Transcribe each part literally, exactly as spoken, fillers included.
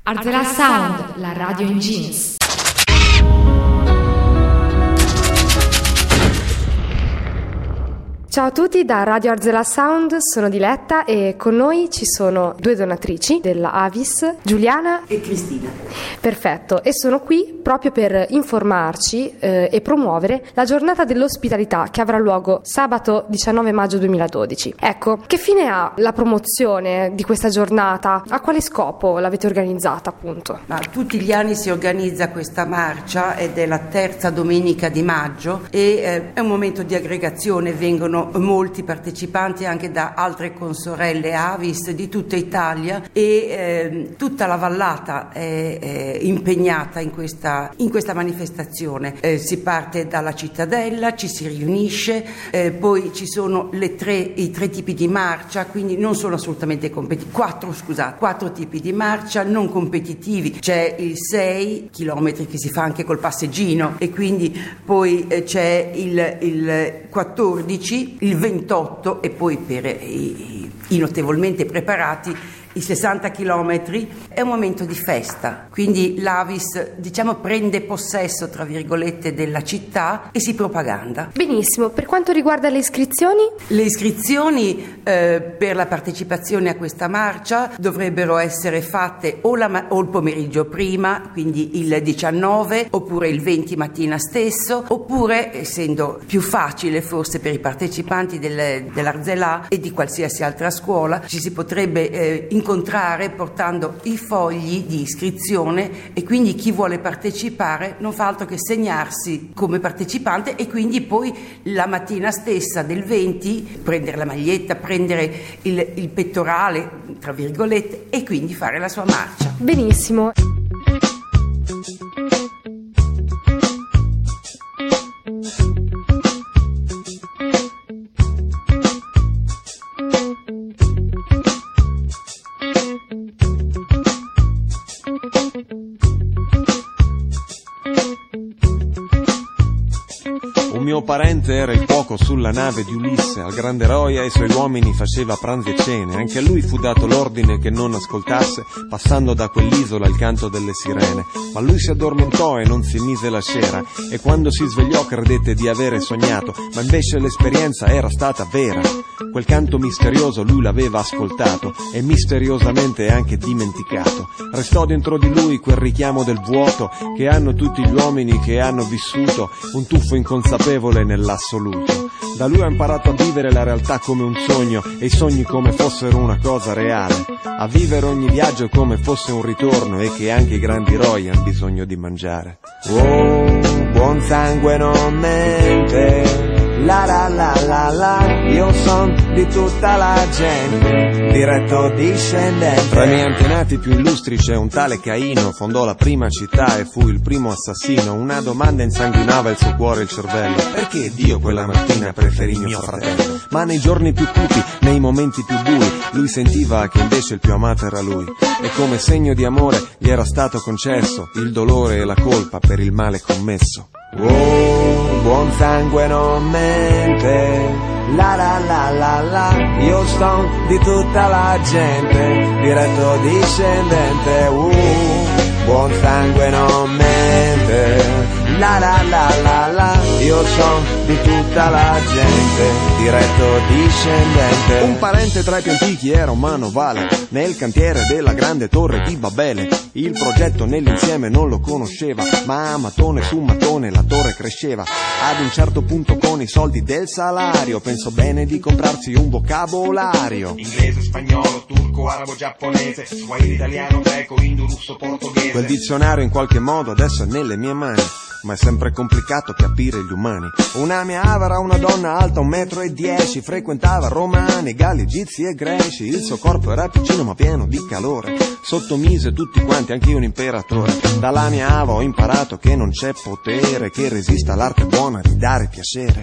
Arzela Sound, la radio in jeans. Ciao a tutti, da Radio Arzela Sound sono Diletta e con noi ci sono due donatrici della Avis, Giuliana e Cristina. Perfetto, e sono qui proprio per informarci eh, e promuovere la giornata dell'ospitalità che avrà luogo sabato diciannove maggio duemiladodici. Ecco, che fine ha la promozione di questa giornata? A quale scopo l'avete organizzata, appunto? Ma tutti gli anni si organizza questa marcia ed è la terza domenica di maggio e eh, è un momento di aggregazione, vengono molti partecipanti anche da altre consorelle Avis di tutta Italia e eh, tutta la vallata è, è impegnata in questa, in questa manifestazione. Eh, si parte dalla cittadella, ci si riunisce, eh, poi ci sono le tre, i tre tipi di marcia, quindi non sono assolutamente competitivi, quattro scusate, quattro tipi di marcia non competitivi. C'è il sei chilometri che si fa anche col passeggino e quindi poi eh, c'è il, il quattordici, il ventotto e poi per i, i notevolmente preparati i sessanta chilometri. È un momento di festa, quindi l'Avis diciamo prende possesso tra virgolette della città e si propaganda. Benissimo, per quanto riguarda le iscrizioni? Le iscrizioni eh, per la partecipazione a questa marcia dovrebbero essere fatte o, la, o il pomeriggio prima, quindi il diciannove, oppure il venti mattina stesso, oppure, essendo più facile forse per i partecipanti del, dell'Arzela e di qualsiasi altra scuola, ci si potrebbe eh, incontrare portando i fogli di iscrizione e quindi chi vuole partecipare non fa altro che segnarsi come partecipante e quindi poi la mattina stessa del venti prendere la maglietta, prendere il, il pettorale tra virgolette e quindi fare la sua marcia. Benissimo. Un mio parente era il cuoco sulla nave di Ulisse, al grande Roia ai suoi uomini faceva pranzi e cene, anche a lui fu dato l'ordine che non ascoltasse, passando da quell'isola il canto delle sirene, ma lui si addormentò e non si mise la cera, e quando si svegliò credette di avere sognato, ma invece l'esperienza era stata vera. Quel canto misterioso lui l'aveva ascoltato e misteriosamente anche dimenticato. Restò dentro di lui quel richiamo del vuoto che hanno tutti gli uomini che hanno vissuto, un tuffo inconsapevole nell'assoluto. Da lui ha imparato a vivere la realtà come un sogno e i sogni come fossero una cosa reale, a vivere ogni viaggio come fosse un ritorno e che anche i grandi eroi hanno bisogno di mangiare. Oh, buon sangue non mente, la la la la la, io son di tutta la gente, diretto discendente. Tra i miei antenati più illustri c'è un tale Caino, fondò la prima città e fu il primo assassino. Una domanda insanguinava il suo cuore e il cervello: perché Dio quella mattina preferì mio fratello? Ma nei giorni più cupi, nei momenti più bui, lui sentiva che invece il più amato era lui, e come segno di amore gli era stato concesso il dolore e la colpa per il male commesso. Oh, buon sangue non mente, la la la la la, io sto di tutta la gente, diretto discendente. Uh, buon sangue non mente, la la la la la, io sono di tutta la gente, diretto discendente. Un parente tra i più antichi era un manovale nel cantiere della grande torre di Babele. Il progetto nell'insieme non lo conosceva, ma a mattone su mattone la torre cresceva. Ad un certo punto con i soldi del salario pensò bene di comprarsi un vocabolario: inglese, spagnolo, turco, arabo, giapponese, swahili, italiano, greco, indo, russo, portoghese. Quel dizionario in qualche modo adesso è nelle mie mani, ma è sempre complicato capire gli umani. Una mia avara, una donna alta un metro e dieci, frequentava romani, galli, egizi e greci. Il suo corpo era piccino ma pieno di calore, sottomise tutti quanti, anche io un imperatore. Dalla mia ava ho imparato che non c'è potere che resista all'arte buona di dare piacere.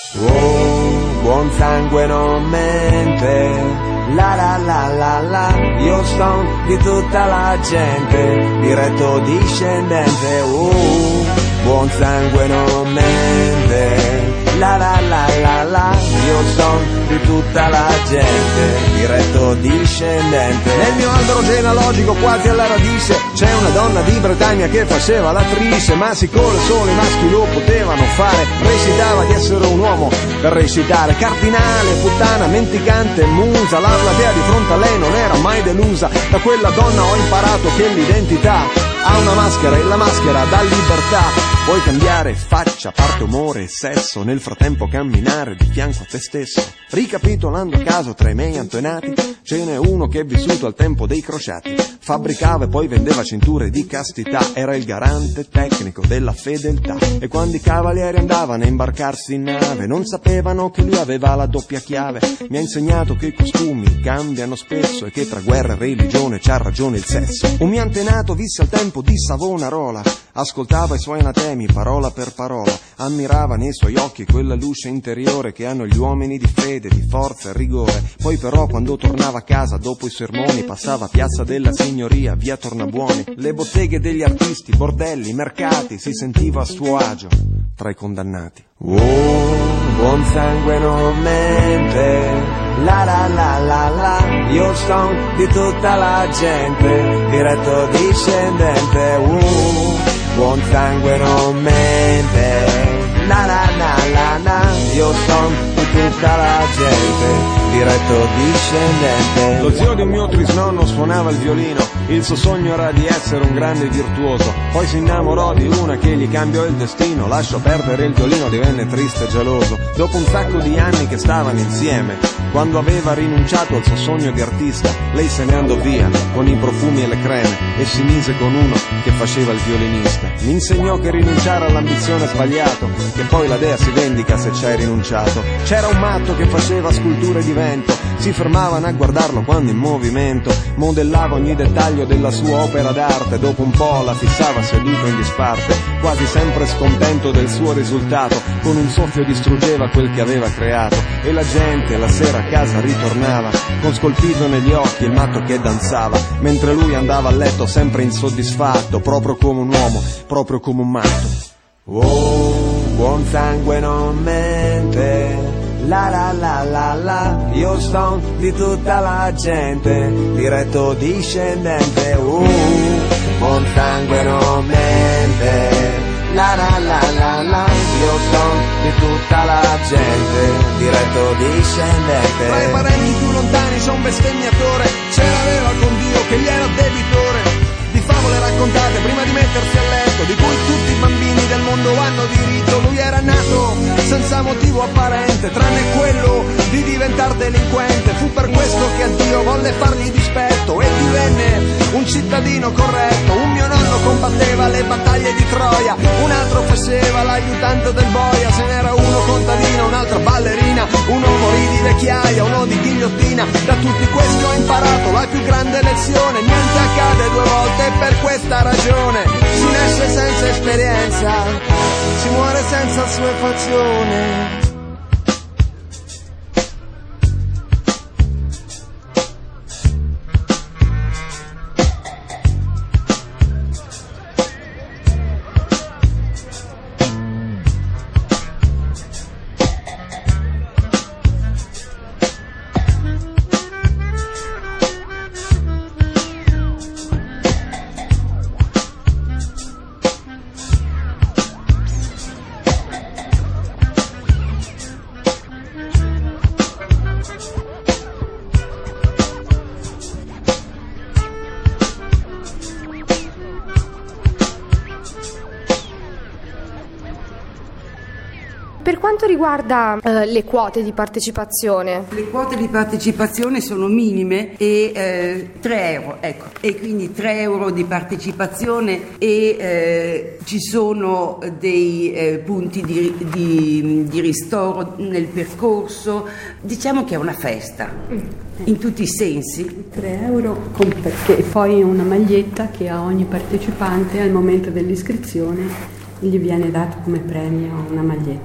Oh, buon sangue non mente, la la la la la, io sto di tutta la gente, diretto discendente. Uh, buon sangue non mente, la la la la la, io son di tutta la gente, diretto discendente. Nel mio albero genealogico quasi alla radice c'è una donna di Bretagna che faceva l'attrice, ma siccome solo i maschi lo potevano fare, recitava di essere un uomo per recitare. Cardinale, puttana, menticante, musa, la platea di fronte a lei non era mai delusa. Da quella donna ho imparato che l'identità ha una maschera e la maschera dà libertà. Puoi cambiare faccia, parte, umore e sesso, nel frattempo camminare di fianco a te stesso. Ricapitolando a caso tra i miei antenati, ce n'è uno che è vissuto al tempo dei crociati. Fabbricava e poi vendeva cinture di castità, era il garante tecnico della fedeltà. E quando i cavalieri andavano a imbarcarsi in nave, non sapevano che lui aveva la doppia chiave. Mi ha insegnato che i costumi cambiano spesso e che tra guerra e religione c'ha ragione il sesso. Un mio antenato visse al tempo di Savonarola, ascoltava i suoi anatemi parola per parola, ammirava nei suoi occhi quella luce interiore che hanno gli uomini di fede, di forza e rigore. Poi però quando tornava a casa dopo i sermoni passava a Piazza della Signoria, via Tornabuoni, le botteghe degli artisti, bordelli, mercati, si sentiva a suo agio tra i condannati. Oh, buon sangue non mente, la la la la la, io son di tutta la gente, diretto discendente. Uh, buon sangue non mente, la la la la la, io son di tutta la gente, diretto discendente. Lo zio di un mio trisnonno suonava il violino, il suo sogno era di essere un grande virtuoso. Poi si innamorò di una che gli cambiò il destino, lasciò perdere il violino, divenne triste e geloso. Dopo un sacco di anni che stavano insieme, quando aveva rinunciato al suo sogno di artista, lei se ne andò via con i profumi e le creme e si mise con uno che faceva il violinista. Mi insegnò che rinunciare all'ambizione è sbagliato, che poi la dea si vendica se ci hai rinunciato. C'era un matto che faceva sculture di vento, si fermavano a guardarlo quando in movimento modellava ogni dettaglio della sua opera d'arte. Dopo un po' la fissava seduto in disparte, quasi sempre scontento del suo risultato. Con un soffio distruggeva quel che aveva creato e la gente la sera a casa ritornava con scolpito negli occhi il matto che danzava, mentre lui andava a letto sempre insoddisfatto, proprio come un uomo, proprio come un matto. Oh, buon sangue non mente, la la la la la, io son di tutta la gente, diretto discendente. Uh, buon sangue non mente, la la la la la, io son di tutta la gente, diretto discendente. Tra i parenti più lontani c'è un bestemmiatore, ce l'aveva con Dio che gli era debitore di favole raccontate prima di mettersi a letto, di cui tutti i bambini del mondo hanno diritto. Lui era nato senza motivo apparente, tranne quello di diventare delinquente. Fu per questo che a Dio volle fargli dispetto e divenne un cittadino corretto. Un mio nonno combatteva le battaglie di Troia, un altro faceva l'aiutante del boia. Se n'era uno contadino, un'altra ballerina, uno morì di vecchiaia, uno di ghigliottina. Da tutti questi ho imparato la più grande lezione: niente accade due volte e per questa ragione si nasce senza esperienza, si muore senza assuefazione. Per quanto riguarda eh, le quote di partecipazione, le quote di partecipazione sono minime e eh, tre euro, ecco, e quindi tre euro di partecipazione e eh, ci sono dei eh, punti di, di, di ristoro nel percorso. Diciamo che è una festa in tutti i sensi. tre euro con, perché poi una maglietta che a ogni partecipante al momento dell'iscrizione gli viene dato come premio una maglietta.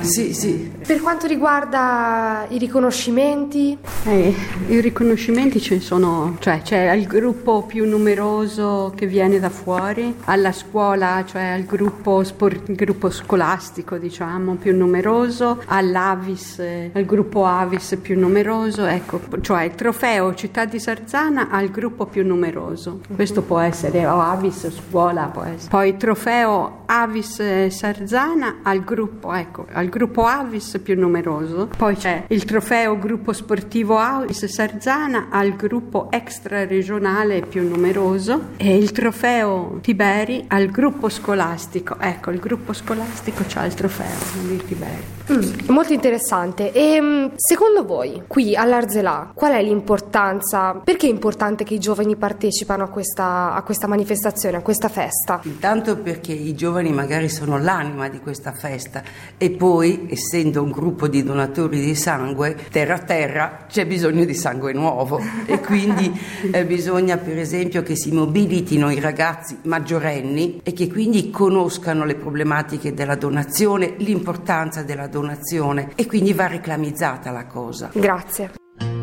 anche. Sì, sì. Per quanto riguarda i riconoscimenti? Eh, I riconoscimenti ci sono, cioè c'è il gruppo più numeroso che viene da fuori, alla scuola, cioè al gruppo, sport, il gruppo scolastico, diciamo, più numeroso, all'Avis, eh, al gruppo Avis più numeroso, ecco, cioè il trofeo Città di Sarzana al gruppo più numeroso. Questo può essere o Avis o scuola, può essere. Poi il trofeo Avis Sarzana al gruppo, ecco, al gruppo Avis più numeroso. Poi c'è il trofeo gruppo sportivo Avis Sarzana al gruppo extra regionale più numeroso e il trofeo Tiberi al gruppo scolastico. Ecco, il gruppo scolastico c'ha il trofeo di Tiberi. Mm, molto interessante. E secondo voi qui all'Arzelà qual è l'importanza? Perché è importante che i giovani partecipano a questa, a questa manifestazione, a questa festa? Intanto perché i giovani magari sono l'anima di questa festa e poi, essendo un gruppo di donatori di sangue, terra a terra c'è bisogno di sangue nuovo e quindi eh, bisogna per esempio che si mobilitino i ragazzi maggiorenni e che quindi conoscano le problematiche della donazione, l'importanza della donazione e quindi va reclamizzata la cosa. Grazie.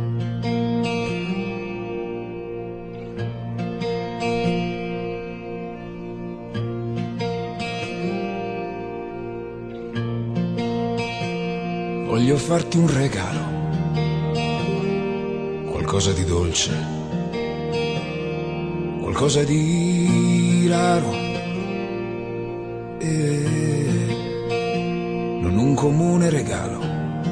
Voglio farti un regalo, qualcosa di dolce, qualcosa di raro e non un comune regalo,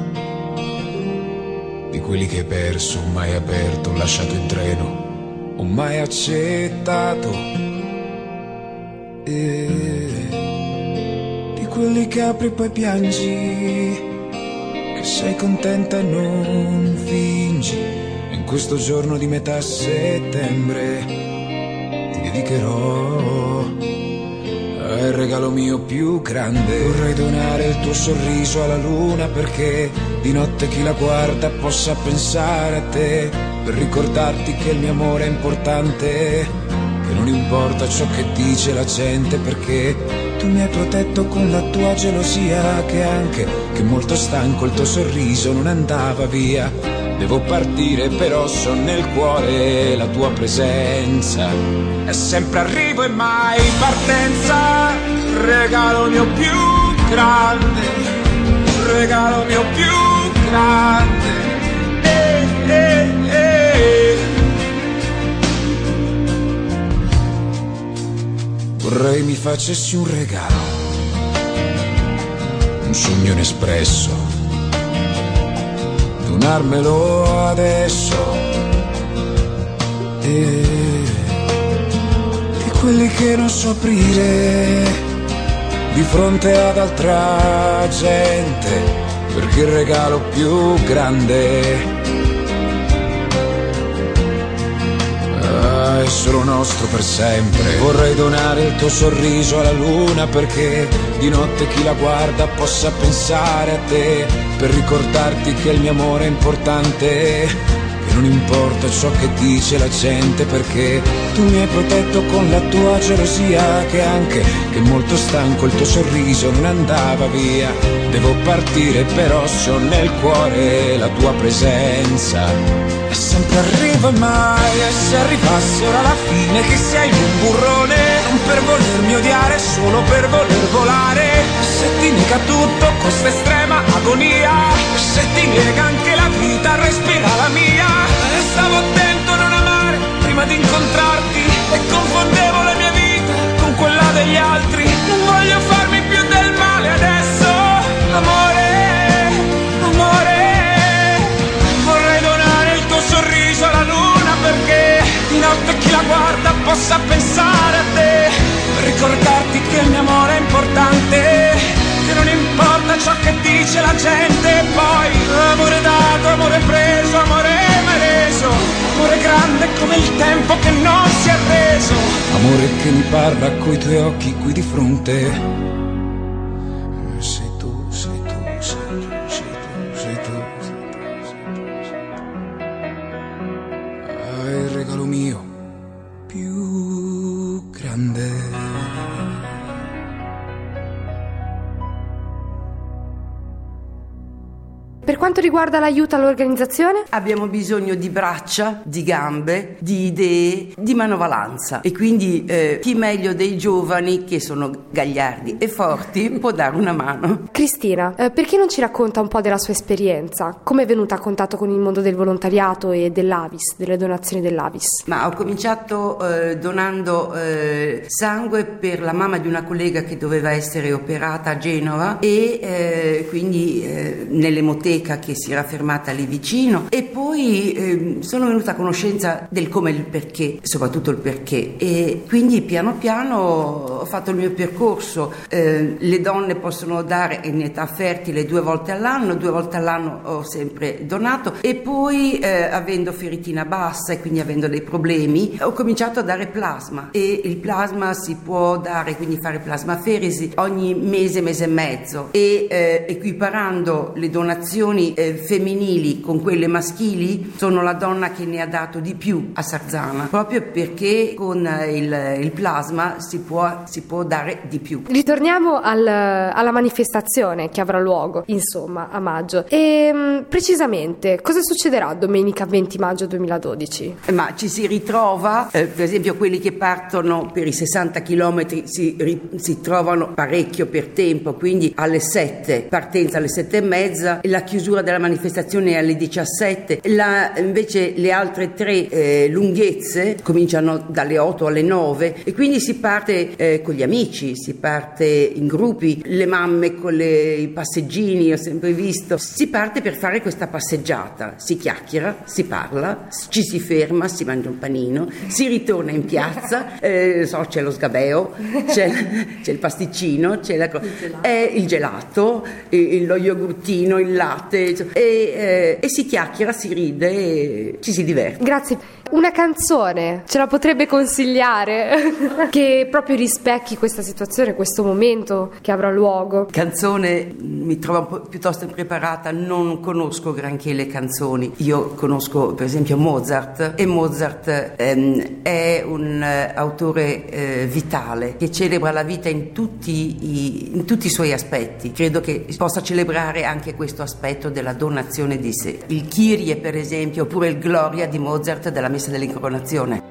di quelli che hai perso, mai aperto, lasciato in treno, o mai accettato e di quelli che apri e poi piangi. Sei contenta e non fingi, in questo giorno di metà settembre ti dedicherò al regalo mio più grande. Vorrei donare il tuo sorriso alla luna perché di notte chi la guarda possa pensare a te, per ricordarti che il mio amore è importante, che non importa ciò che dice la gente perché tu mi hai protetto con la tua gelosia, che anche che molto stanco il tuo sorriso non andava via. Devo partire però so nel cuore la tua presenza, è sempre arrivo e mai partenza. Regalo mio più grande, regalo mio più grande. Eh, eh, eh. Vorrei mi facessi un regalo, un sogno inespresso, donarmelo adesso e di quelli che non so aprire di fronte ad altra gente, perché il regalo più grande è solo nostro per sempre. Vorrei donare il tuo sorriso alla luna perché di notte chi la guarda possa pensare a te, per ricordarti che il mio amore è importante, che non importa ciò che dice la gente perché tu mi hai protetto con la tua gelosia, che anche che molto stanco il tuo sorriso non andava via. Devo partire però so nel cuore la tua presenza, e sempre arrivo e mai, e se arrivasse ora la fine che sei un burrone, non per volermi odiare, solo per voler volare. Se ti nega tutto questa estrema agonia, se ti nega anche la vita, respira la mia. E stavo attento a non amare prima di incontrarti, e confondevo la mia vita con quella degli altri. Non voglio farmi più del male adesso, amore, amore. Vorrei donare il tuo sorriso alla luna perché di notte chi la guarda possa pensare a te, per ricordarti che il mio amore è importante, che non importa ciò che dice la gente. Poi amore dato, amore preso, amore mai reso, amore grande come il tempo che non si è arreso, amore che mi parla coi tuoi occhi qui di fronte. Sei tu, sei tu, sei tu, sei tu, sei tu, sei tu, sei tu. Ah, il regalo mio più grande. Per quanto riguarda l'aiuto all'organizzazione? Abbiamo bisogno di braccia, di gambe, di idee, di manovalanza, e quindi eh, chi meglio dei giovani, che sono gagliardi e forti, può dare una mano. Cristina, eh, perché non ci racconta un po' della sua esperienza? Come è venuta a contatto con il mondo del volontariato e dell'A V I S, delle donazioni dell'A V I S? Ma ho cominciato eh, donando eh, sangue per la mamma di una collega che doveva essere operata a Genova, e eh, quindi eh, nell'emoteca che si era fermata lì vicino, e poi eh, sono venuta a conoscenza del come e il perché, soprattutto il perché, e quindi piano piano ho fatto il mio percorso. Eh, le donne possono dare in età fertile due volte all'anno, due volte all'anno ho sempre donato, e poi eh, avendo ferritina bassa e quindi avendo dei problemi ho cominciato a dare plasma, e il plasma si può dare, quindi fare plasmaferesi ogni mese, mese e mezzo, e eh, equiparando le donazioni eh, femminili con quelle maschili sono la donna che ne ha dato di più a Sarzana, proprio perché con il, il plasma si può, si può dare di più. Ritorniamo al, alla manifestazione che avrà luogo, insomma, a maggio. E mh, precisamente cosa succederà domenica venti maggio duemiladodici? Ma ci si ritrova, eh, per esempio quelli che partono per i sessanta chilometri si, ri, si trovano parecchio per tempo, quindi alle sette, partenza alle sette e mezza, la chiusura della manifestazione è alle diciassette, la, invece le altre tre eh, lunghezze cominciano dalle otto alle nove, e quindi si parte eh, con gli amici, si parte in gruppi, le mamme con le, i passeggini, ho sempre visto, si parte per fare questa passeggiata, si chiacchiera, si parla, ci si ferma, si mangia un panino, si ritorna in piazza, eh, so, c'è lo sgabeo, c'è, c'è il pasticcino, c'è la, il, gelato. Eh, il gelato, eh, lo yogurtino, il latte, e, eh, e si chiacchiera, si ride e ci si diverte. Grazie. Una canzone ce la potrebbe consigliare che proprio rispecchi questa situazione, questo momento che avrà luogo? Canzone, mi trovo un po' piuttosto impreparata, non conosco granché le canzoni. Io conosco per esempio Mozart, e Mozart ehm, è un eh, autore eh, vitale che celebra la vita in tutti, i, in tutti i suoi aspetti. Credo che possa celebrare anche questo aspetto della donazione di sé. Il Kyrie per esempio, oppure il Gloria di Mozart della Messa dell'incoronazione.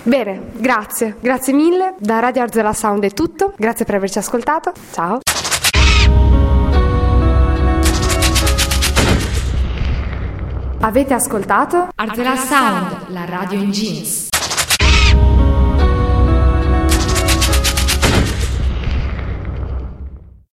Bene, grazie, grazie mille. Da Radio Arzela Sound è tutto. Grazie per averci ascoltato. Ciao. Avete ascoltato Arzela Sound, la radio in jeans.